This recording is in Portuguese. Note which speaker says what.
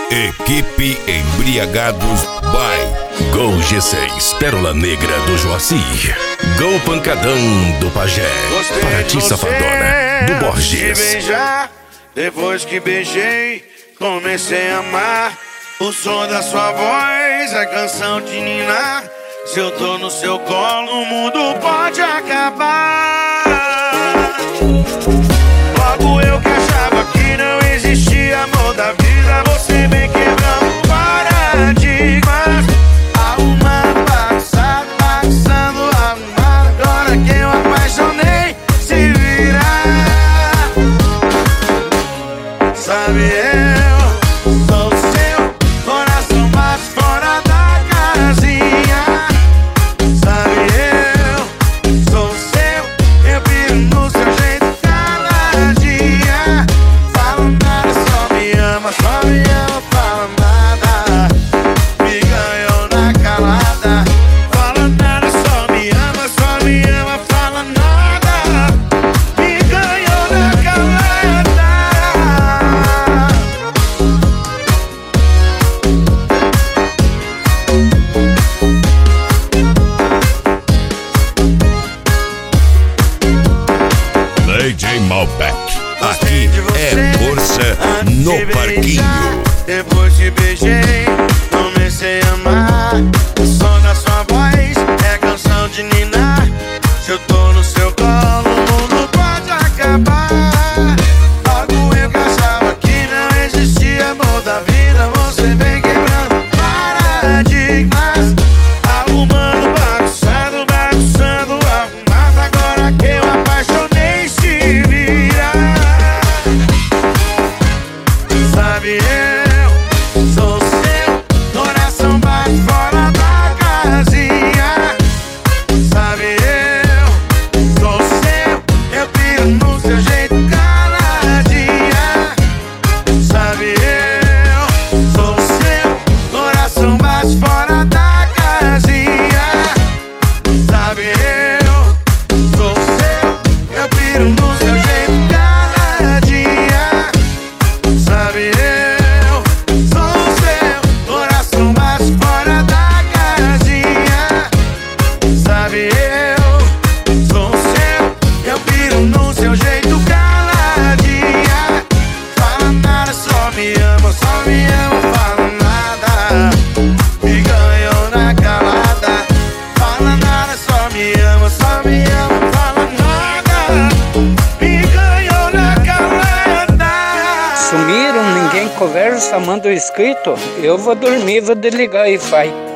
Speaker 1: Equipe Embriagados by
Speaker 2: Gol G6, Pérola Negra do Joaci. Gol Pancadão do Pajé. Paraty Safadona do Borges.
Speaker 3: Beijar, depois que beijei, comecei a amar. O som da sua voz é canção de ninar. Se eu tô no seu colo, o mundo pode acabar. Logo eu que achava que não existia amor da vida, você vem quebrando paradigmas. Arrumando, bagunçado, bagunçando, arrumado. Agora que eu apaixonei, se virar. Sabe, eu sou seu, coração bate fora da casinha. Sabe, eu sou seu, eu piro no seu jeito caladinha. Fala nada, só me ama, fala nada. Me ganhou na calada. Fala nada, só me ama, fala nada. Me ganhou na calada.
Speaker 1: DJ Malbec. Aqui é força no parquinho.
Speaker 3: Depois que beijei, comecei a amar. O som da sua voz é canção de ninar. Se eu tô no seu colo, o mundo pode acabar. Logo eu que achava que não existia amor da vida, você vem quebrando paradigmas. Arrumando, bagunçando, bagunçando, arrumado. Agora que eu apaixonei, se vira. Sabe, eu sou seu, coração bate fora da casinha. Sabe, eu sou seu, eu piro no seu jeito caladinha. Sabe, eu sou seu, coração bate fora da casinha. Sabe, eu sou seu, eu piro no seu jeito caladinha. Sabe, eu sou seu, coração bate fora da casinha. Sabe, eu sou seu, eu piro no seu jeito caladinha. Fala nada, só me ama, fala nada. Me ganhou na calada. Fala nada, só me ama, fala nada. Me ganhou na calada.
Speaker 4: Sumiram, ninguém conversa, manda um escrito. Eu vou dormir, vou desligar e vai.